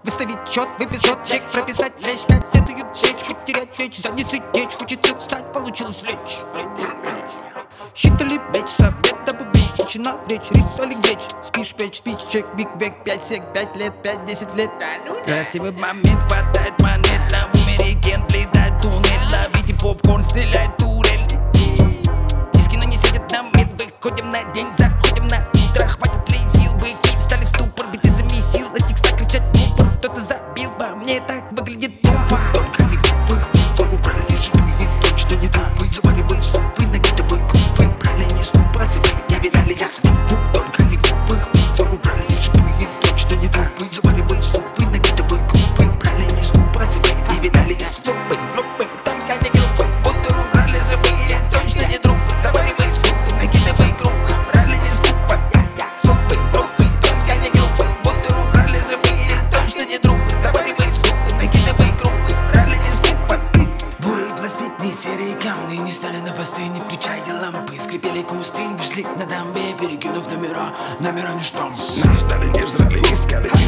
Выставить счет, выписать чек, прописать лечь, как следует сечь, потерять речь, задницей течь, хочется встать, получилось лечь. Считали меч, совет, дабы вечь, тишина, речь, рис или греч. Спишь, печь, спич, чек, биг век, 5 сек, 5 лет, 5-10 лет. Красивый момент, хватает монет, на американ, летать туннель, ловите попкорн, стреляет турель. Диски, но не сидят на мид, выходим на день, заходим на утро, хватит ли сил, быки встали в ступор, биты замесил, на стикстах кричать в упор, кто-то забил бы, мне так выглядит тупо. Только не глупых, форму правильнее живые, точно не трупы, заваривай супы, накидывай группы, правильнее не сбрасывай, не видали я ступу. Только не глупых, форму правильнее живые, точно не трупы, заваривай супы, накидывай группы, правильнее не сбрасывай, не видали я ступы. Группы, только не группы, будто убрали живые, точно не трупы, заваривай супы, накидывай группы, правильнее не супы. Супы, группы, только не группы, будто убрали живые, точно не трупы, заваривай супы, накидывай группы, правильнее не супы. Бурые пласты, не серые камни, не стали на посты, не включая лампы. Скрипели кусты, вышли на дамбе, перекинув номера не штамп. Нас ждали, не жрали, искали.